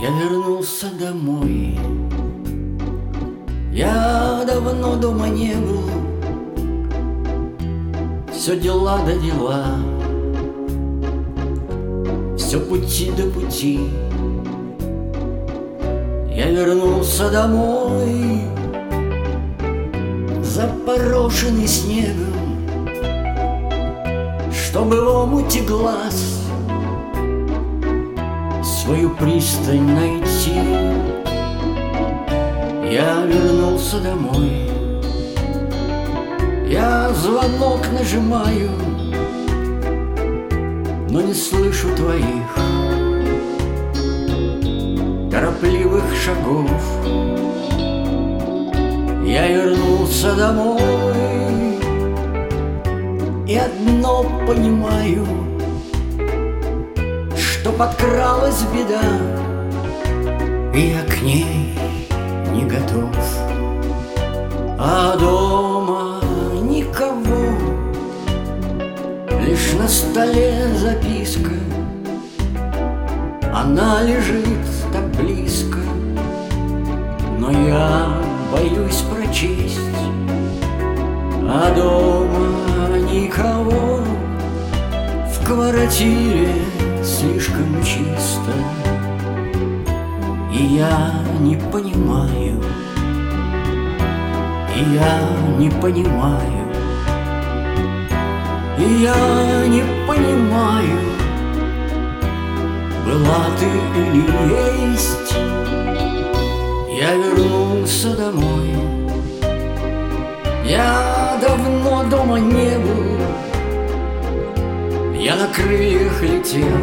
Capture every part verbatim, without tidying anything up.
Я вернулся домой. Я давно дома не был. Все дела да дела, все пути до пути. Я вернулся домой, запорошенный снегом, чтобы в омуте глаз свою пристань найти. Я вернулся домой. Я звонок нажимаю, но не слышу твоих торопливых шагов. Я вернулся домой и одно понимаю, что подкралась беда, и я к ней не готов. А дома никого, лишь на столе записка. Она лежит так близко, но я боюсь прочесть. А дома никого, в квартире слишком чисто, и я не понимаю, и я не понимаю, и я не понимаю, была ты или есть. Я вернулся домой. Я давно дома не был. Я на крыльях летел,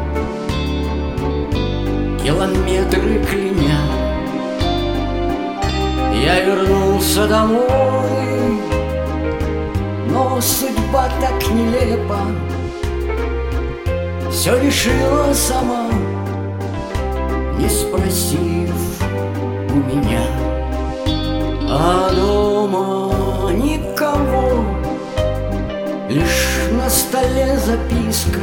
километры кляня. Я вернулся домой, но судьба так нелепа, все решила сама, не спросив у меня. А дома никого, лишь на столе записка.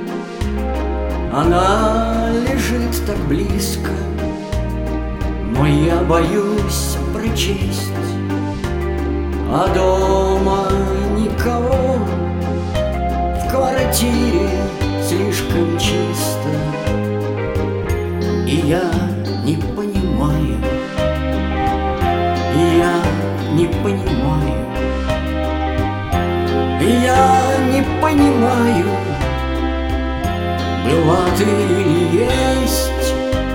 Она лежит так близко, но я боюсь прочесть. А дома никого, в квартире слишком чисто, и я не понимаю, и я не понимаю, и я не понимаю, была ты или есть.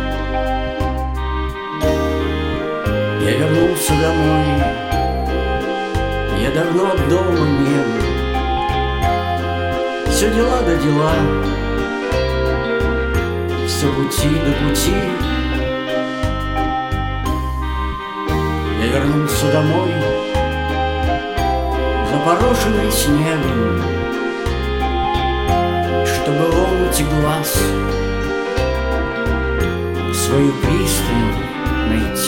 Я вернулся домой. Я давно дома не был. Все дела да дела, все пути до пути. Я вернулся домой, запорошенный снегом, чтобы в омуте глаз свою пристань найти.